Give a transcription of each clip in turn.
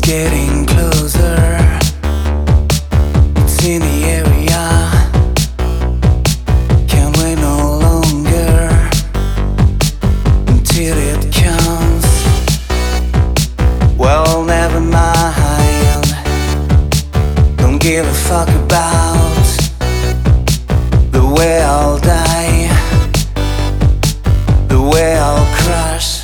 getting closer. It's in the area. Can't wait no longer until it comes. Well, never mind. Don't give a fuck about the way I'll die, the way I'll crash.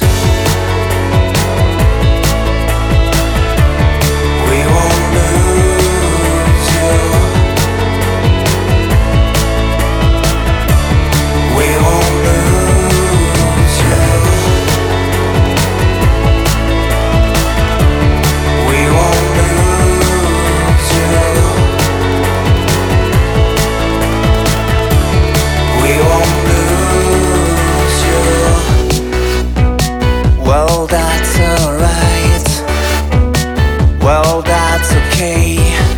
Well, that's alright. Well, that's okay.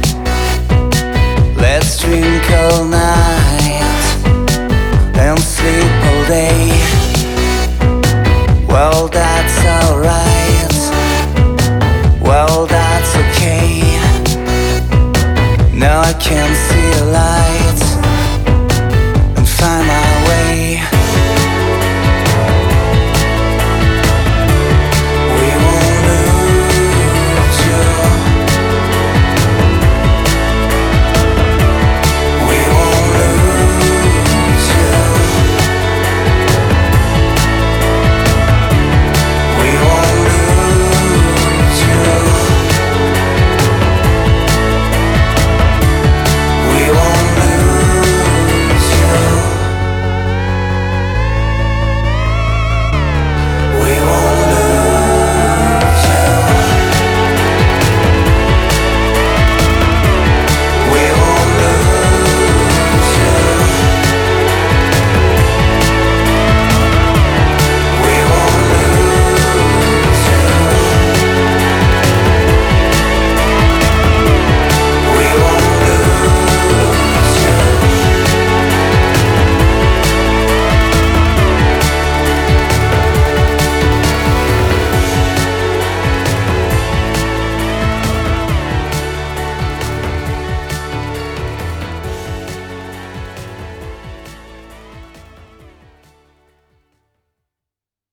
Let's drink all night and sleep all day. Well, that's alright. Well, that's okay. Now I can see a light.